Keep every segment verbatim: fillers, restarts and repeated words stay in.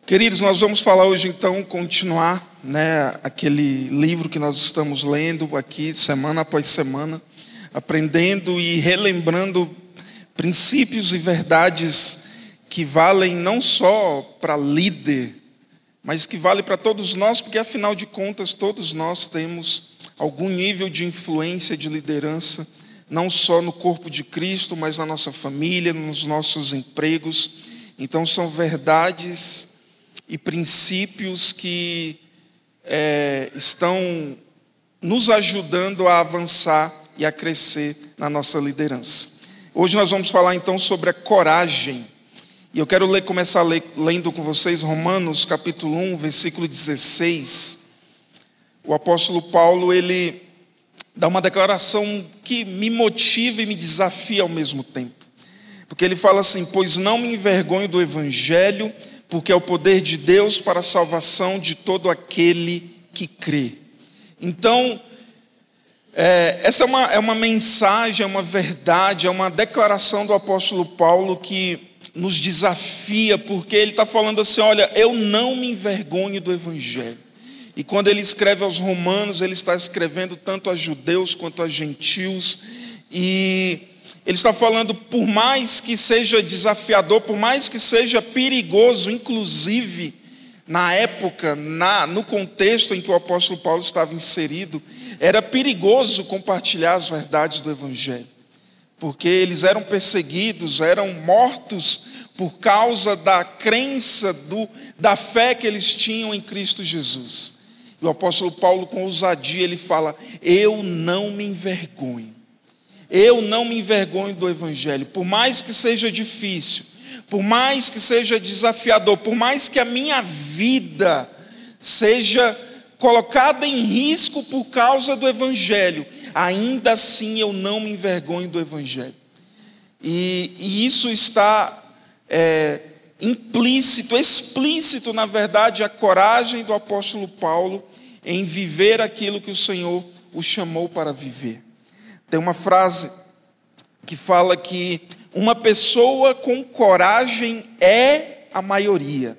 Queridos, nós vamos falar hoje então, continuar, né, aquele livro que nós estamos lendo aqui, semana após semana, aprendendo e relembrando princípios e verdades que valem não só para líder, mas que valem para todos nós, porque afinal de contas todos nós temos algum nível de influência, de liderança, não só no corpo de Cristo, mas na nossa família, nos nossos empregos. Então são verdades e princípios que é, estão nos ajudando a avançar e a crescer na nossa liderança. Hoje nós vamos falar então sobre a coragem. E eu quero ler, começar ler, lendo com vocês Romanos capítulo um, versículo dezesseis. O apóstolo Paulo, ele dá uma declaração que me motiva e me desafia ao mesmo tempo. Porque ele fala assim: pois não me envergonho do evangelho, porque é o poder de Deus para a salvação de todo aquele que crê. Então, é, essa é uma, é uma mensagem, é uma verdade, é uma declaração do apóstolo Paulo que nos desafia, porque ele está falando assim: olha, eu não me envergonho do evangelho. E quando ele escreve aos romanos, ele está escrevendo tanto a judeus quanto a gentios, e ele está falando, por mais que seja desafiador, por mais que seja perigoso, inclusive na época, na, no contexto em que o apóstolo Paulo estava inserido, era perigoso compartilhar as verdades do evangelho, porque eles eram perseguidos, eram mortos por causa da crença, do, da fé que eles tinham em Cristo Jesus. E o apóstolo Paulo, com ousadia, ele fala: eu não me envergonho. Eu não me envergonho do evangelho, por mais que seja difícil, por mais que seja desafiador, por mais que a minha vida seja colocada em risco por causa do evangelho, ainda assim eu não me envergonho do evangelho. E, e isso está é, implícito, explícito, na verdade, a coragem do apóstolo Paulo em viver aquilo que o Senhor o chamou para viver. Tem uma frase que fala que uma pessoa com coragem é a maioria.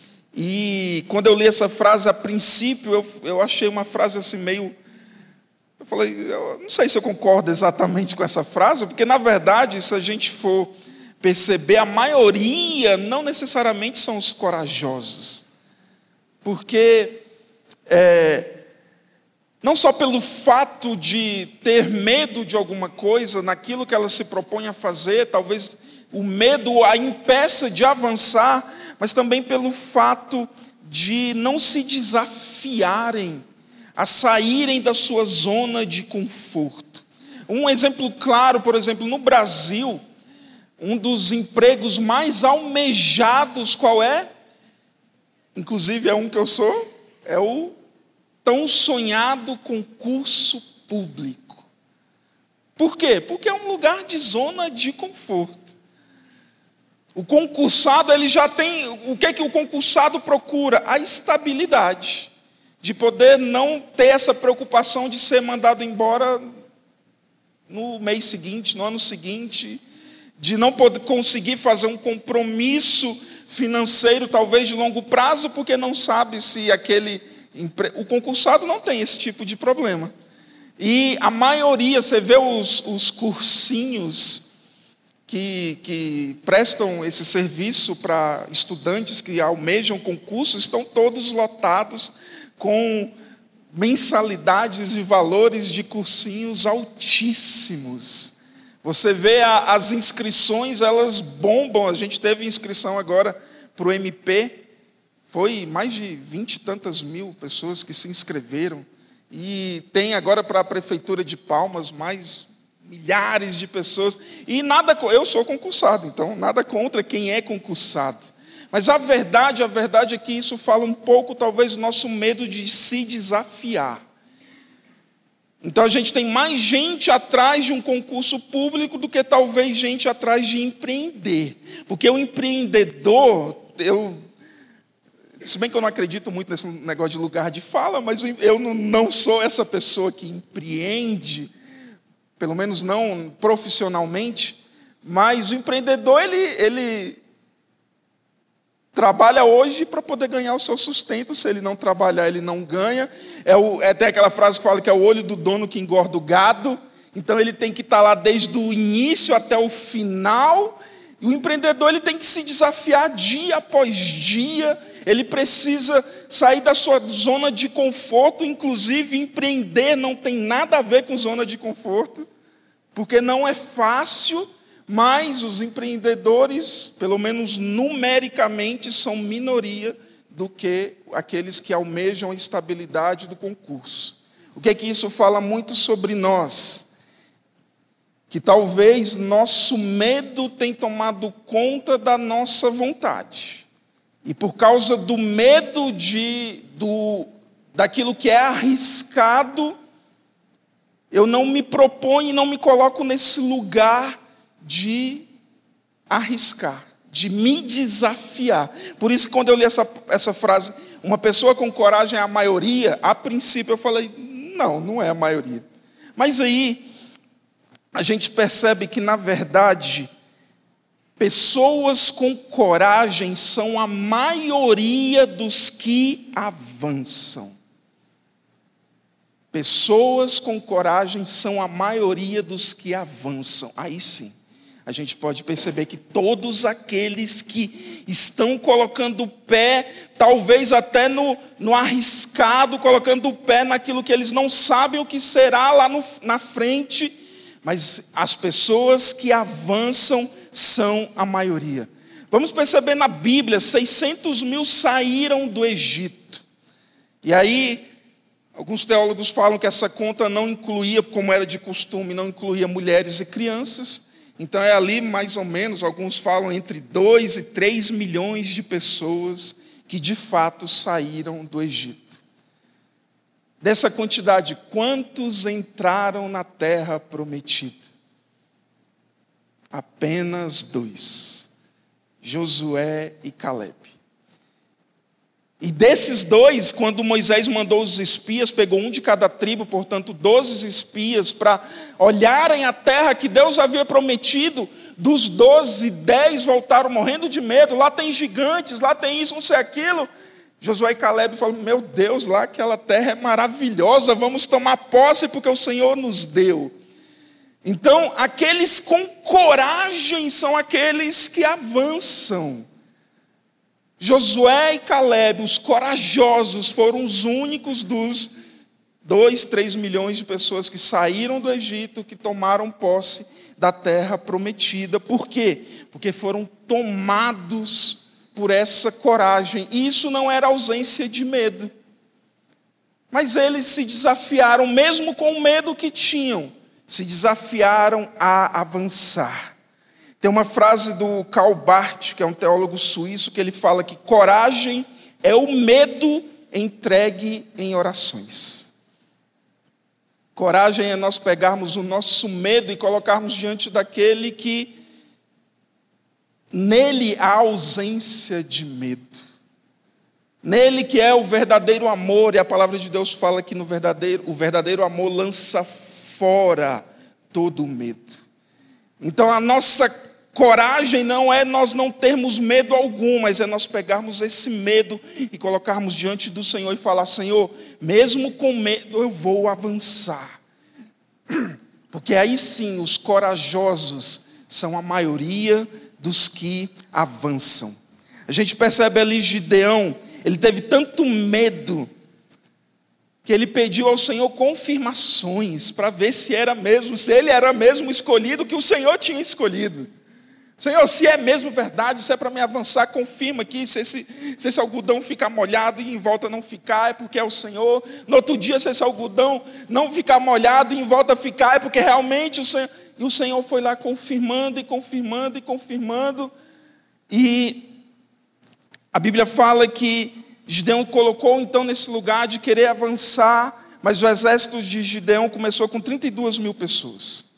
E quando eu li essa frase, a princípio, eu, eu achei uma frase assim meio... Eu falei, eu não sei se eu concordo exatamente com essa frase, porque na verdade, se a gente for perceber, a maioria não necessariamente são os corajosos. Porque... É, não só pelo fato de ter medo de alguma coisa, naquilo que ela se propõe a fazer, talvez o medo a impeça de avançar, mas também pelo fato de não se desafiarem a saírem da sua zona de conforto. Um exemplo claro, por exemplo, no Brasil, um dos empregos mais almejados, qual é? Inclusive é um que eu sou, é o tão sonhado concurso público. Por quê? Porque é um lugar de zona de conforto. O concursado, ele já tem... O que é que o concursado procura? A estabilidade. De poder não ter essa preocupação de ser mandado embora no mês seguinte, no ano seguinte, de não poder conseguir fazer um compromisso financeiro, talvez de longo prazo, porque não sabe se aquele... O concursado não tem esse tipo de problema. E a maioria, você vê os, os cursinhos que, que prestam esse serviço para estudantes que almejam concurso, estão todos lotados com mensalidades e valores de cursinhos altíssimos. Você vê a, as inscrições, elas bombam. A gente teve inscrição agora para o M P, foi mais de vinte e tantas mil pessoas que se inscreveram. E tem agora para a Prefeitura de Palmas mais milhares de pessoas. E nada, eu sou concursado, então nada contra quem é concursado. Mas a verdade, a verdade é que isso fala um pouco, talvez, do nosso medo de se desafiar. Então a gente tem mais gente atrás de um concurso público do que talvez gente atrás de empreender. Porque o empreendedor, eu... Se bem que eu não acredito muito nesse negócio de lugar de fala, mas eu não sou essa pessoa que empreende, pelo menos não profissionalmente, mas o empreendedor, ele, ele trabalha hoje para poder ganhar o seu sustento. Se ele não trabalhar, ele não ganha. É, o, é até aquela frase que fala que é o olho do dono que engorda o gado. Então ele tem que estar lá desde o início até o final. E o empreendedor ele tem que se desafiar dia após dia. Ele precisa sair da sua zona de conforto. Inclusive, empreender não tem nada a ver com zona de conforto, porque não é fácil, mas os empreendedores, pelo menos numericamente, são minoria do que aqueles que almejam a estabilidade do concurso. O que é que isso fala muito sobre nós? Que talvez nosso medo tenha tomado conta da nossa vontade. E por causa do medo de, do, daquilo que é arriscado, eu não me proponho e não me coloco nesse lugar de arriscar, de me desafiar. Por isso que quando eu li essa, essa frase, uma pessoa com coragem é a maioria, a princípio eu falei, não, não é a maioria. Mas aí a gente percebe que, na verdade, pessoas com coragem são a maioria dos que avançam. Pessoas com coragem são a maioria dos que avançam. Aí sim, a gente pode perceber que todos aqueles que estão colocando o pé, talvez até no, no arriscado, colocando o pé naquilo que eles não sabem o que será lá no, na frente, mas as pessoas que avançam são a maioria. Vamos perceber na Bíblia, seiscentos mil saíram do Egito. E aí, alguns teólogos falam que essa conta não incluía, como era de costume, não incluía mulheres e crianças. Então é ali mais ou menos, alguns falam entre dois e três milhões de pessoas que de fato saíram do Egito. Dessa quantidade, quantos entraram na terra prometida? Apenas dois, Josué e Caleb. E desses dois, quando Moisés mandou os espias, pegou um de cada tribo, portanto, doze espias, para olharem a terra que Deus havia prometido, dos doze, dez voltaram morrendo de medo. Lá tem gigantes, lá tem isso, não sei aquilo. Josué e Caleb falaram, meu Deus, lá aquela terra é maravilhosa, vamos tomar posse porque o Senhor nos deu. Então, aqueles com coragem são aqueles que avançam. Josué e Caleb, os corajosos, foram os únicos dos dois, três milhões de pessoas que saíram do Egito, que tomaram posse da terra prometida. Por quê? Porque foram tomados por essa coragem. E isso não era ausência de medo. Mas eles se desafiaram, mesmo com o medo que tinham, se desafiaram a avançar. Tem uma frase do Karl Barth, que é um teólogo suíço, que ele fala que coragem é o medo entregue em orações. Coragem é nós pegarmos o nosso medo e colocarmos diante daquele que nele há ausência de medo. Nele que é o verdadeiro amor, e a palavra de Deus fala que no verdadeiro, o verdadeiro amor lança fora todo o medo. Então a nossa coragem não é nós não termos medo algum, mas é nós pegarmos esse medo e colocarmos diante do Senhor e falar, Senhor, mesmo com medo eu vou avançar. Porque aí sim os corajosos são a maioria dos que avançam. A gente percebe ali Gideão, ele teve tanto medo que ele pediu ao Senhor confirmações para ver se era mesmo, se ele era mesmo escolhido que o Senhor tinha escolhido. Senhor, se é mesmo verdade, se é para me avançar, confirma aqui, se esse, se esse algodão ficar molhado e em volta não ficar, é porque é o Senhor. No outro dia, se esse algodão não ficar molhado e em volta ficar, é porque realmente o Senhor... E o Senhor foi lá confirmando e confirmando e confirmando. E a Bíblia fala que Gideão colocou então nesse lugar de querer avançar, mas o exército de Gideão começou com trinta e duas mil pessoas.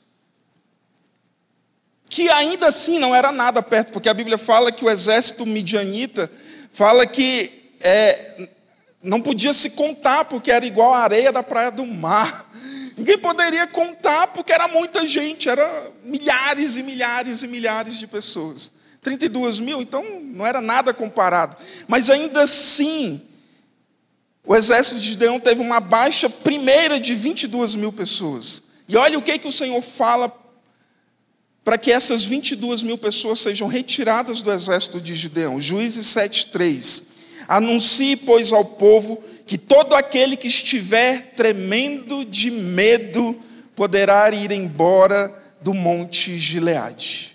Que ainda assim não era nada perto, porque a Bíblia fala que o exército midianita fala que é, não podia se contar, porque era igual a areia da praia do mar. Ninguém poderia contar, porque era muita gente, era milhares e milhares e milhares de pessoas. trinta e duas mil, então não era nada comparado. Mas ainda assim, o exército de Gideão teve uma baixa primeira de vinte e duas mil pessoas. E olha o que, que o Senhor fala para que essas vinte e duas mil pessoas sejam retiradas do exército de Gideão. Juízes sete, três. Anuncie, pois, ao povo que todo aquele que estiver tremendo de medo poderá ir embora do monte Gileade.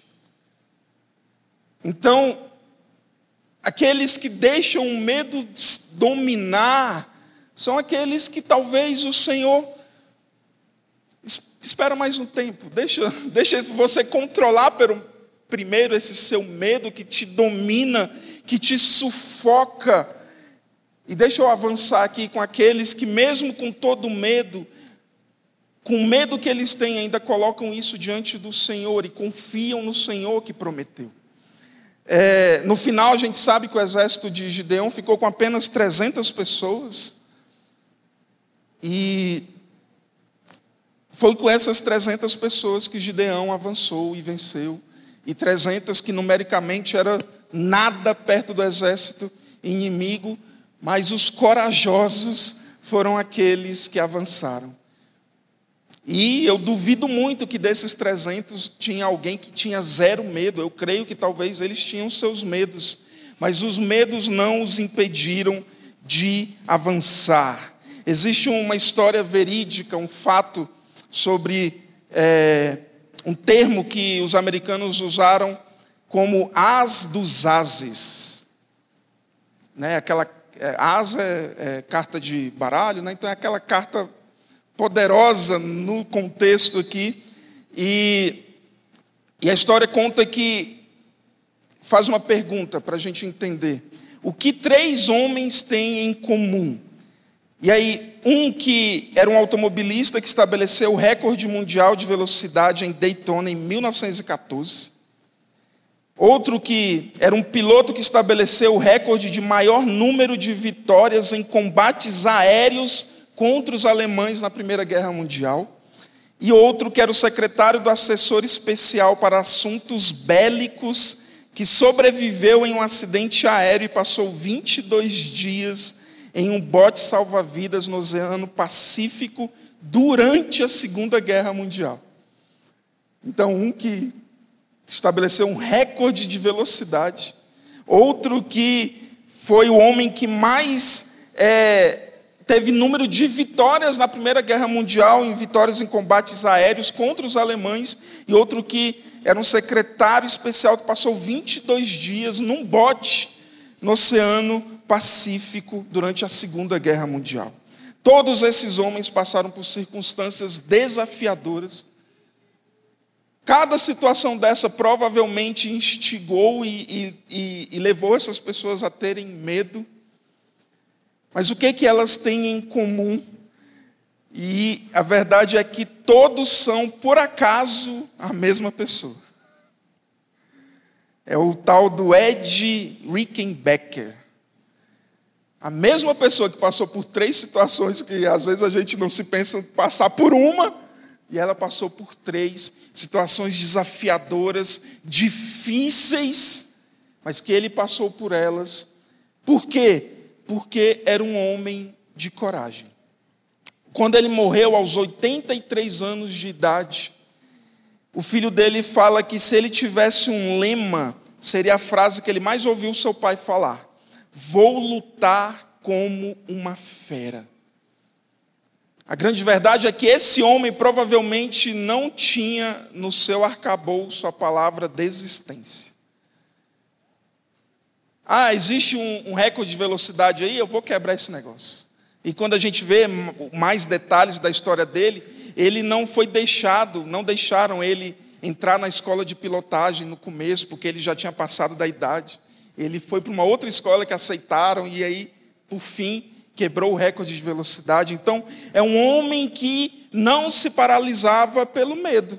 Então, aqueles que deixam o medo dominar são aqueles que talvez o Senhor espera mais um tempo. Deixa, deixa você controlar pelo, primeiro esse seu medo que te domina, que te sufoca. E deixa eu avançar aqui com aqueles que mesmo com todo medo, com o medo que eles têm, ainda colocam isso diante do Senhor e confiam no Senhor que prometeu. É, no final a gente sabe que o exército de Gideão ficou com apenas trezentas pessoas. E foi com essas trezentas pessoas que Gideão avançou e venceu. E trezentas que numericamente era nada perto do exército inimigo, mas os corajosos foram aqueles que avançaram. E eu duvido muito que desses trezentos tinha alguém que tinha zero medo. Eu creio que talvez eles tinham seus medos, mas os medos não os impediram de avançar. Existe uma história verídica, um fato sobre é, um termo que os americanos usaram como as dos ases. Né? Aquela é, as é, é carta de baralho, né? Então é aquela carta poderosa no contexto aqui, e, e a história conta que faz uma pergunta para a gente entender. O que três homens têm em comum? E aí, um que era um automobilista que estabeleceu o recorde mundial de velocidade em Daytona em mil novecentos e catorze. Outro que era um piloto que estabeleceu o recorde de maior número de vitórias em combates aéreos contra os alemães na Primeira Guerra Mundial, e outro que era o secretário do assessor especial para assuntos bélicos, que sobreviveu em um acidente aéreo e passou vinte e dois dias em um bote salva-vidas no Oceano Pacífico durante a Segunda Guerra Mundial. Então, um que estabeleceu um recorde de velocidade, outro que foi o homem que mais é, teve número de vitórias na Primeira Guerra Mundial, em vitórias em combates aéreos contra os alemães, e outro que era um secretário especial que passou vinte e dois dias num bote no Oceano Pacífico durante a Segunda Guerra Mundial. Todos esses homens passaram por circunstâncias desafiadoras. Cada situação dessa provavelmente instigou e, e, e, e levou essas pessoas a terem medo. Mas o que, que elas têm em comum? E a verdade é que todos são, por acaso, a mesma pessoa. É o tal do Ed Rickenbacker. A mesma pessoa que passou por três situações que às vezes a gente não se pensa passar por uma, e ela passou por três situações desafiadoras, difíceis, mas que ele passou por elas. Por quê? Porque era um homem de coragem. Quando ele morreu aos oitenta e três anos de idade, o filho dele fala que se ele tivesse um lema, seria a frase que ele mais ouviu seu pai falar: vou lutar como uma fera. A grande verdade é que esse homem provavelmente não tinha no seu arcabouço a palavra desistência. Ah, existe um, um recorde de velocidade aí, eu vou quebrar esse negócio. E quando a gente vê mais detalhes da história dele, ele não foi deixado, não deixaram ele entrar na escola de pilotagem no começo, porque ele já tinha passado da idade. Ele foi para uma outra escola que aceitaram, e aí, por fim, quebrou o recorde de velocidade. Então, é um homem que não se paralisava pelo medo.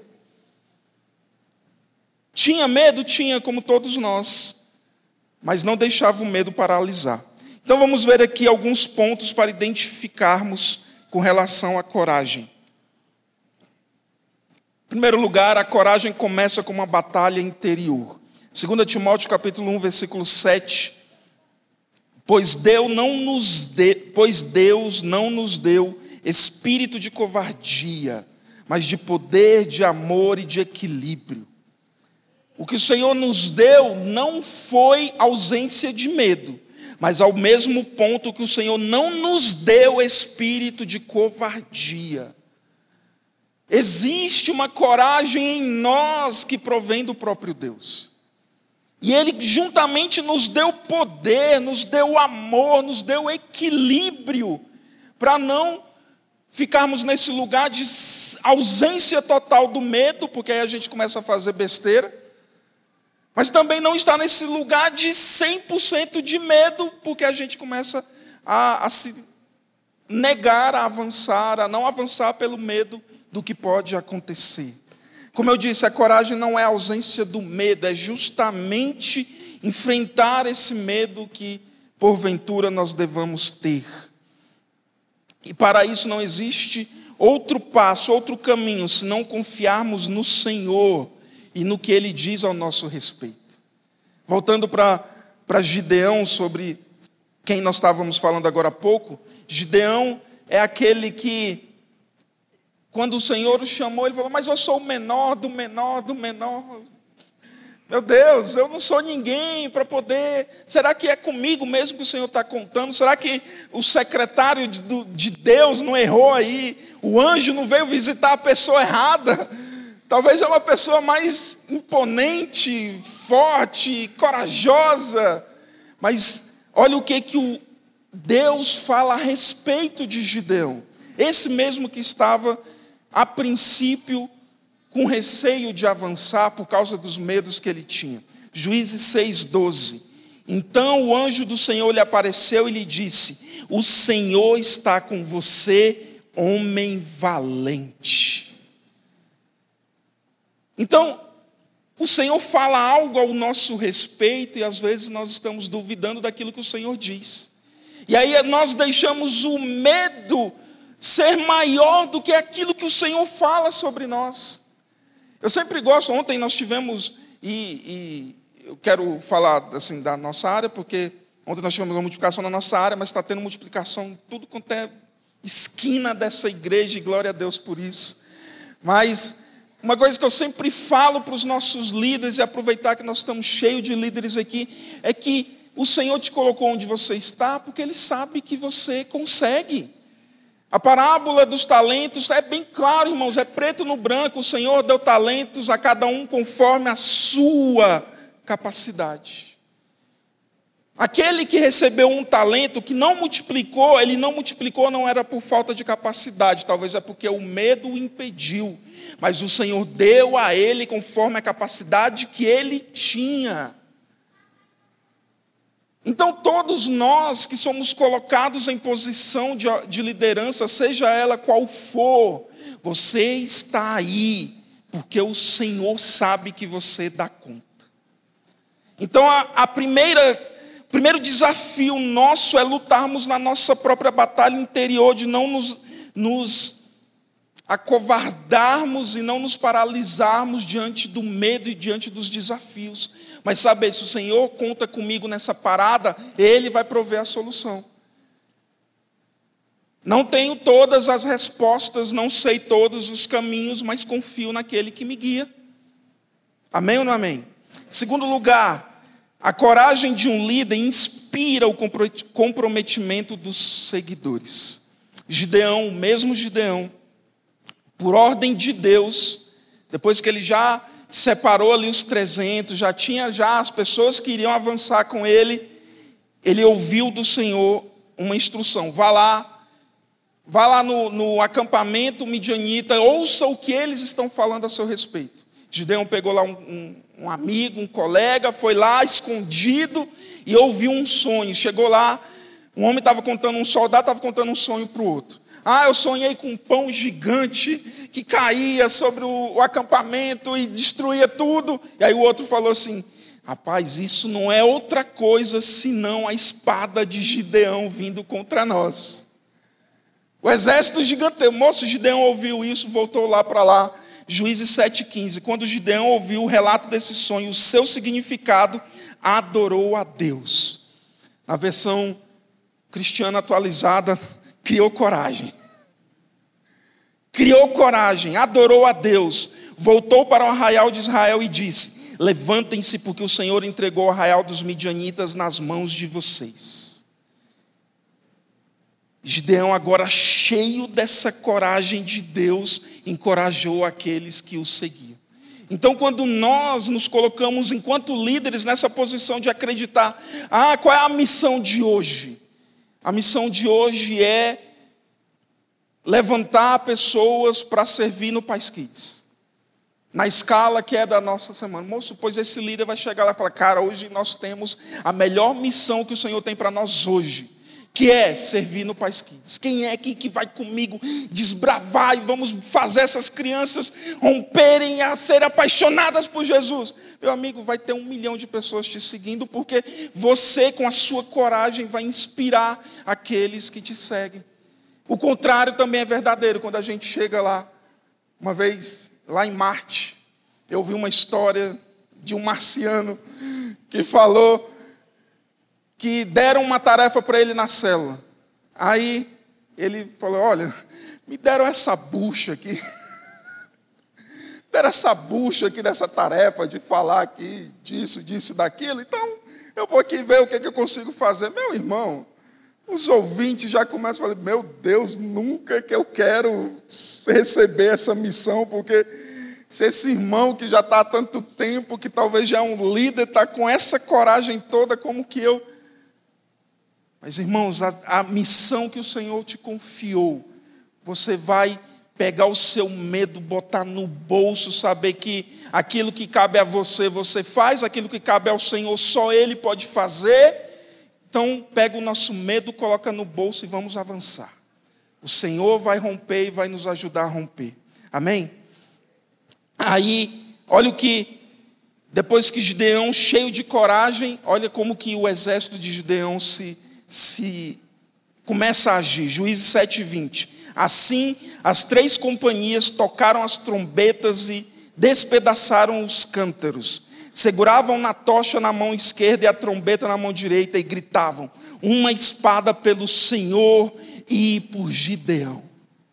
Tinha medo? Tinha, como todos nós. Mas não deixava o medo paralisar. Então vamos ver aqui alguns pontos para identificarmos com relação à coragem. Em primeiro lugar, a coragem começa com uma batalha interior. Segunda Timóteo capítulo um, versículo sete. Pois Deus não nos de, pois Deus não nos deu espírito de covardia, mas de poder, de amor e de equilíbrio. O que o Senhor nos deu não foi ausência de medo, mas ao mesmo ponto que o Senhor não nos deu espírito de covardia. Existe uma coragem em nós que provém do próprio Deus. E Ele juntamente nos deu poder, nos deu amor, nos deu equilíbrio, para não ficarmos nesse lugar de ausência total do medo, porque aí a gente começa a fazer besteira, mas também não estar nesse lugar de cem por cento de medo, porque a gente começa a, a se negar a avançar, a não avançar pelo medo do que pode acontecer. Como eu disse, a coragem não é a ausência do medo, é justamente enfrentar esse medo que, porventura, nós devamos ter. E para isso não existe outro passo, outro caminho, senão confiarmos no Senhor e no que Ele diz ao nosso respeito. Voltando para para Gideão, sobre quem nós estávamos falando agora há pouco, Gideão é aquele que, quando o Senhor o chamou, ele falou, mas eu sou o menor do menor do menor. Meu Deus, eu não sou ninguém para poder... Será que é comigo mesmo que o Senhor está contando? Será que o secretário de, de Deus não errou aí? O anjo não veio visitar a pessoa errada? Talvez é uma pessoa mais imponente, forte, corajosa. Mas olha o que, que o Deus fala a respeito de Gideão. Esse mesmo que estava, a princípio, com receio de avançar por causa dos medos que ele tinha. Juízes seis, doze. Então o anjo do Senhor lhe apareceu e lhe disse, o Senhor está com você, homem valente. Então, o Senhor fala algo ao nosso respeito e às vezes nós estamos duvidando daquilo que o Senhor diz. E aí nós deixamos o medo ser maior do que aquilo que o Senhor fala sobre nós. Eu sempre gosto, ontem nós tivemos, e, e eu quero falar assim, da nossa área, porque ontem nós tivemos uma multiplicação na nossa área, mas está tendo multiplicação em tudo quanto é esquina dessa igreja, e glória a Deus por isso. Mas uma coisa que eu sempre falo para os nossos líderes, e aproveitar que nós estamos cheios de líderes aqui, é que o Senhor te colocou onde você está, porque Ele sabe que você consegue. A parábola dos talentos é bem claro, irmãos, é preto no branco. O Senhor deu talentos a cada um conforme a sua capacidade. Aquele que recebeu um talento, que não multiplicou, ele não multiplicou, não era por falta de capacidade, talvez é porque o medo o impediu. Mas o Senhor deu a ele conforme a capacidade que ele tinha. Então, todos nós que somos colocados em posição de, de liderança, seja ela qual for, você está aí, porque o Senhor sabe que você dá conta. Então, a, a primeira, o primeiro desafio nosso é lutarmos na nossa própria batalha interior, de não nos, nos acovardarmos e não nos paralisarmos diante do medo e diante dos desafios. Mas saber, se o Senhor conta comigo nessa parada, Ele vai prover a solução. Não tenho todas as respostas, não sei todos os caminhos, mas confio naquele que me guia. Amém ou não amém? Segundo lugar, a coragem de um líder inspira o comprometimento dos seguidores. Gideão, o mesmo Gideão, por ordem de Deus, depois que ele já separou ali os trezentos, já tinha já as pessoas que iriam avançar com ele, ele ouviu do Senhor uma instrução, vá lá, vá lá no, no acampamento midianita, ouça o que eles estão falando a seu respeito. Gideão pegou lá um, um, um amigo, um colega, foi lá escondido e ouviu um sonho, chegou lá, um homem estava contando, um soldado estava contando um sonho para o outro. Ah, eu sonhei com um pão gigante que caía sobre o, o acampamento e destruía tudo. E aí o outro falou assim, rapaz, isso não é outra coisa senão a espada de Gideão vindo contra nós. O exército gigantesco. Moço, Gideão ouviu isso, voltou lá para lá. Juízes sete, quinze. Quando Gideão ouviu o relato desse sonho, o seu significado, adorou a Deus. Na versão cristiana atualizada, criou coragem. Criou coragem, adorou a Deus. Voltou para o arraial de Israel e disse: levantem-se, porque o Senhor entregou o arraial dos midianitas nas mãos de vocês. Gideão, agora cheio dessa coragem de Deus, encorajou aqueles que o seguiam. Então, quando nós nos colocamos enquanto líderes nessa posição de acreditar, ah, qual é a missão de hoje? A missão de hoje é levantar pessoas para servir no Paz Kids. Na escala que é da nossa semana. Moço, pois esse líder vai chegar lá e falar: cara, hoje nós temos a melhor missão que o Senhor tem para nós hoje, que é servir no Paz Kids. Quem é aqui que vai comigo desbravar e vamos fazer essas crianças romperem a ser apaixonadas por Jesus? Meu amigo, vai ter um milhão de pessoas te seguindo, porque você, com a sua coragem, vai inspirar aqueles que te seguem. O contrário também é verdadeiro. Quando a gente chega lá, uma vez lá em Marte, eu vi uma história de um marciano que falou que deram uma tarefa para ele na célula. Aí ele falou: olha, me deram essa bucha aqui. Deram essa bucha aqui dessa tarefa de falar aqui disso, disso, daquilo. Então, eu vou aqui ver o que, é que eu consigo fazer. Meu irmão, os ouvintes já começam a falar: meu Deus, nunca que eu quero receber essa missão, porque se esse irmão que já está há tanto tempo, que talvez já é um líder, está com essa coragem toda, como que eu... Mas, irmãos, a, a missão que o Senhor te confiou, você vai pegar o seu medo, botar no bolso, saber que aquilo que cabe a você, você faz, aquilo que cabe ao Senhor, só Ele pode fazer. Então, pega o nosso medo, coloca no bolso e vamos avançar. O Senhor vai romper e vai nos ajudar a romper. Amém? Aí, olha o que, depois que Gideão, cheio de coragem, olha como que o exército de Gideão se, se começa a agir. Juízes sete, vinte. Assim, as três companhias tocaram as trombetas e despedaçaram os cântaros. Seguravam na tocha na mão esquerda e a trombeta na mão direita e gritavam: uma espada pelo Senhor e por Gideão.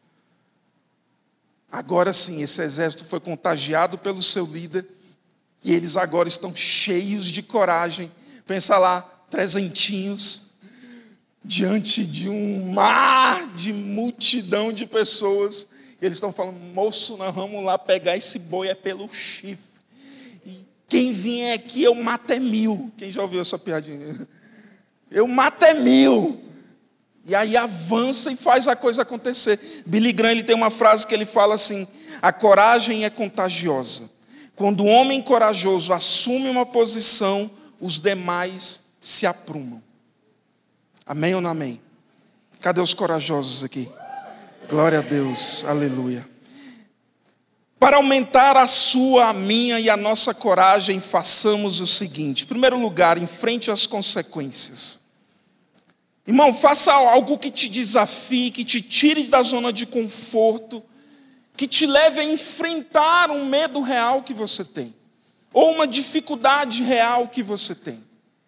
Agora sim, esse exército foi contagiado pelo seu líder e eles agora estão cheios de coragem. Pensa lá, trezentinhos, diante de um mar de multidão de pessoas. E eles estão falando: moço, nós vamos lá pegar esse boi é pelo chifre. Quem vier aqui, eu mato é mil. Quem já ouviu essa piadinha? Eu mato é mil. E aí avança e faz a coisa acontecer. Billy Graham, ele tem uma frase que ele fala assim: a coragem é contagiosa. Quando o homem corajoso assume uma posição, os demais se aprumam. Amém ou não amém? Cadê os corajosos aqui? Glória a Deus, aleluia. Para aumentar a sua, a minha e a nossa coragem, façamos o seguinte. Em primeiro lugar, enfrente as consequências. Irmão, faça algo que te desafie, que te tire da zona de conforto, que te leve a enfrentar um medo real que você tem, ou uma dificuldade real que você tem.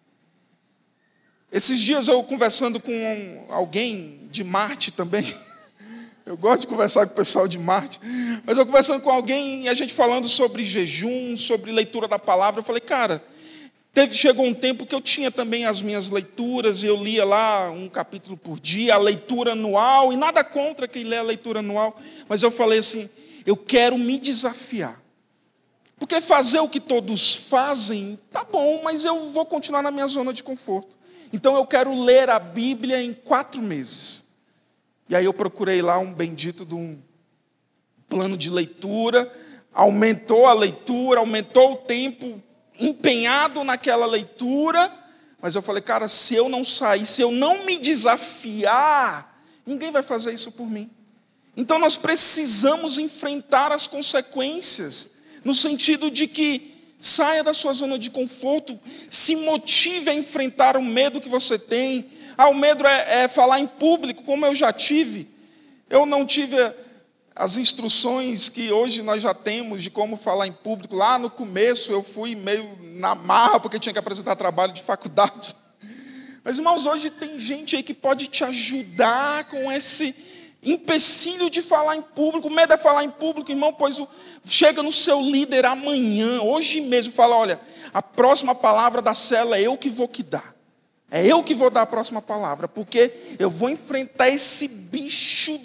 Esses dias eu conversando com alguém de Marte também. Eu gosto de conversar com o pessoal de Marte, mas eu conversando com alguém e a gente falando sobre jejum, sobre leitura da palavra, eu falei: cara, teve, chegou um tempo que eu tinha também as minhas leituras, e eu lia lá um capítulo por dia, a leitura anual, e nada contra quem lê a leitura anual, mas eu falei assim: eu quero me desafiar, porque fazer o que todos fazem, tá bom, mas eu vou continuar na minha zona de conforto. Então eu quero ler a Bíblia em quatro meses. E aí eu procurei lá um bendito de um plano de leitura, aumentou a leitura, aumentou o tempo empenhado naquela leitura, mas eu falei: cara, se eu não sair, se eu não me desafiar, ninguém vai fazer isso por mim. Então nós precisamos enfrentar as consequências, no sentido de que saia da sua zona de conforto, se motive a enfrentar o medo que você tem. Ah, o medo é, é falar em público, como eu já tive. Eu não tive as instruções que hoje nós já temos de como falar em público. Lá no começo eu fui meio na marra, porque tinha que apresentar trabalho de faculdade. Mas, irmãos, hoje tem gente aí que pode te ajudar com esse empecilho de falar em público. O medo é falar em público, irmão, pois o, chega no seu líder amanhã, hoje mesmo, fala, olha, a próxima palavra da célula é eu que vou que dar. É eu que vou dar a próxima palavra, porque eu vou enfrentar esse bicho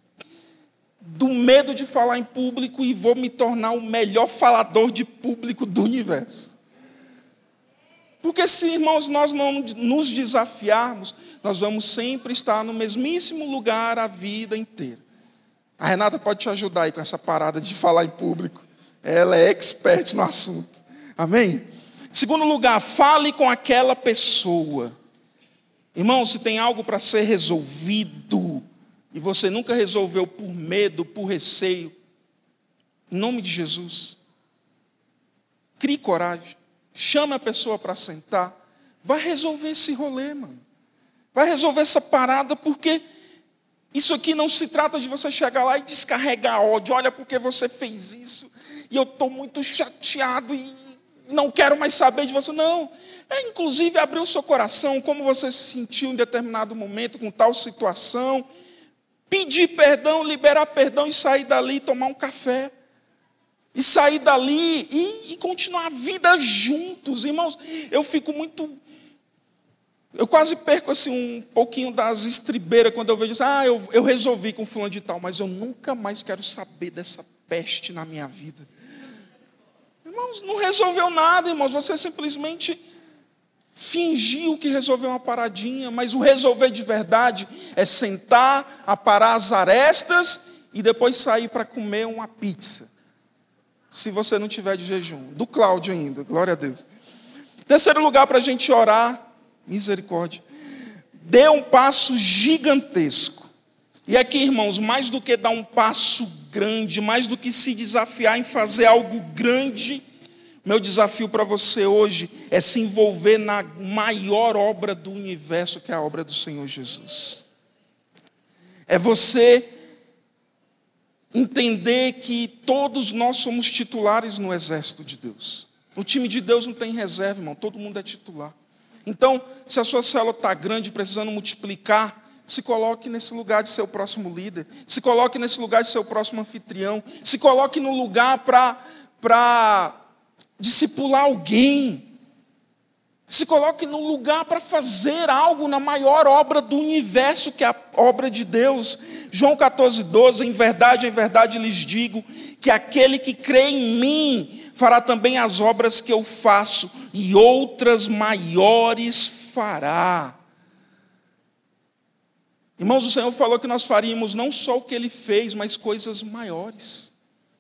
do medo de falar em público e vou me tornar o melhor falador de público do universo. Porque se, irmãos, nós não nos desafiarmos, nós vamos sempre estar no mesmíssimo lugar a vida inteira. A Renata pode te ajudar aí com essa parada de falar em público. Ela é expert no assunto. Amém? Segundo lugar, fale com aquela pessoa. Irmão, se tem algo para ser resolvido e você nunca resolveu por medo, por receio, em nome de Jesus, crie coragem, chame a pessoa para sentar, vai resolver esse rolê, mano. Vai resolver essa parada, porque isso aqui não se trata de você chegar lá e descarregar ódio. Olha, porque você fez isso, e eu estou muito chateado e não quero mais saber de você. Não, é inclusive abrir o seu coração, como você se sentiu em determinado momento com tal situação, pedir perdão, liberar perdão e sair dali e tomar um café. E sair dali e, e continuar a vida juntos. Irmãos, eu fico muito... Eu quase perco assim, um pouquinho das estribeiras quando eu vejo assim, ah, eu, eu resolvi com fulano de tal, mas eu nunca mais quero saber dessa peste na minha vida. Irmãos, não resolveu nada, irmãos. Você simplesmente fingiu que resolveu uma paradinha, mas o resolver de verdade é sentar, aparar as arestas e depois sair para comer uma pizza. Se você não tiver de jejum. Do Cláudio ainda, glória a Deus. Terceiro lugar para a gente orar, misericórdia. Dê um passo gigantesco. E aqui, irmãos, mais do que dar um passo grande, mais do que se desafiar em fazer algo grande, meu desafio para você hoje é se envolver na maior obra do universo, que é a obra do Senhor Jesus. É você entender que todos nós somos titulares no exército de Deus. O time de Deus não tem reserva, irmão, todo mundo é titular. Então, se a sua célula está grande, precisando multiplicar, se coloque nesse lugar de ser o próximo líder, se coloque nesse lugar de ser o próximo anfitrião, se coloque no lugar para para discipular alguém, se coloque no lugar para fazer algo na maior obra do universo, que é a obra de Deus. João catorze, doze, em verdade, em verdade lhes digo, que aquele que crê em mim fará também as obras que eu faço, e outras maiores fará. Irmãos, o Senhor falou que nós faríamos não só o que Ele fez, mas coisas maiores.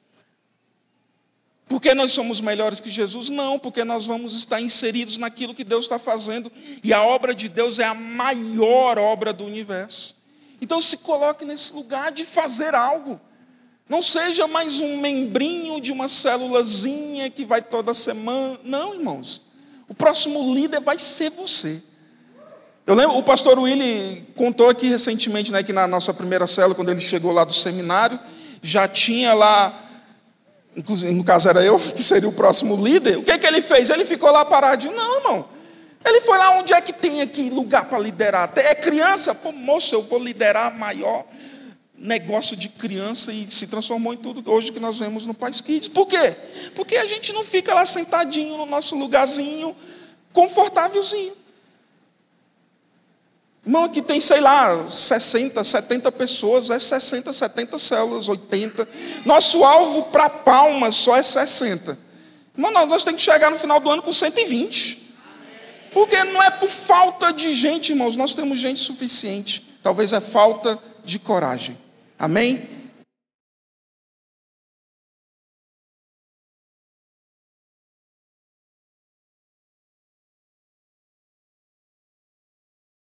Porque nós somos melhores que Jesus? Não, porque nós vamos estar inseridos naquilo que Deus está fazendo, e a obra de Deus é a maior obra do universo. Então se coloque nesse lugar de fazer algo. Não seja mais um membrinho de uma célulazinha que vai toda semana. Não, irmãos. O próximo líder vai ser você. Eu lembro, o pastor Willy contou aqui recentemente, né, que na nossa primeira célula, quando ele chegou lá do seminário, já tinha lá, inclusive no caso era eu, que seria o próximo líder. O que, que ele fez? Ele ficou lá paradinho. Não, irmão. Ele foi lá, onde é que tem aqui lugar para liderar? É criança? Pô, moço, eu vou liderar maior negócio de criança, e se transformou em tudo hoje que nós vemos no Pais Kids. Por quê? Porque a gente não fica lá sentadinho no nosso lugarzinho, confortávelzinho. Irmão, aqui tem, sei lá, sessenta, setenta pessoas, é sessenta, setenta células, oitenta. Nosso alvo para Palmas só é sessenta. Irmão, nós temos que chegar no final do ano com cento e vinte. Porque não é por falta de gente, irmãos, nós temos gente suficiente. Talvez é falta de coragem. Amém?